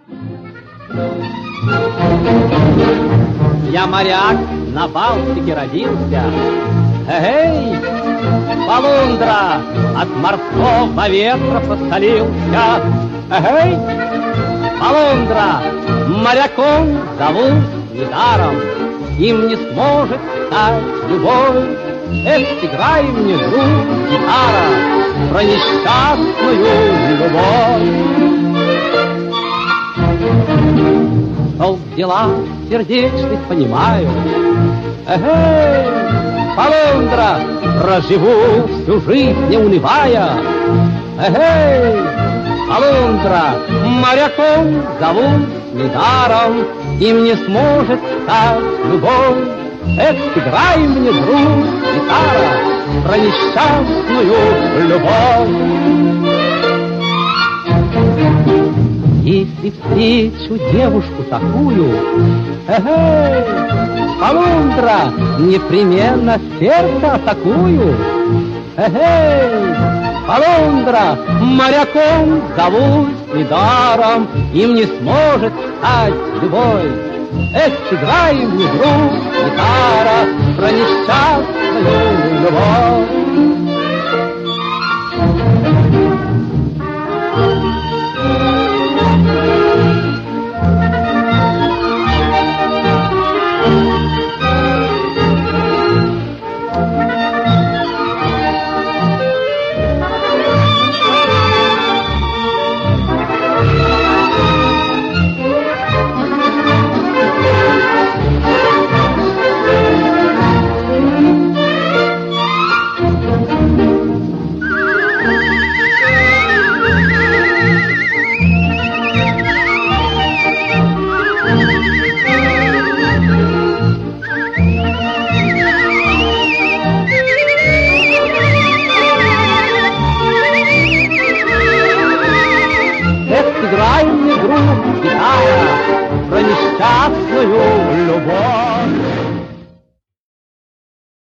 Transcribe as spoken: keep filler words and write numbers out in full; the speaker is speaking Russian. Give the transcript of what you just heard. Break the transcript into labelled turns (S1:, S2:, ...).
S1: Я моряк, на Балтике родился. Эй, полундра, от морского ветра посолился. Эй, полундра, моряком зовут недаром, им не сможет стать любовь. Эх, сыграй мне, друг, гитара, про несчастную любовь. Толк в делах сердечных понимаю. Эй, полундра, проживу всю жизнь не унывая. Эй, полундра, моряком зовут недаром, им не сможет стать любовь. Эх, сыграй мне, друг, гитара, про несчастную любовь. Если встречу девушку такую, эй, полундра, непременно сердце атакую. Эй, полундра, моряком зовут недаром, им не сможет стать любовь. Эх, сыграй мне, друг, гитара, про несчастную любовь.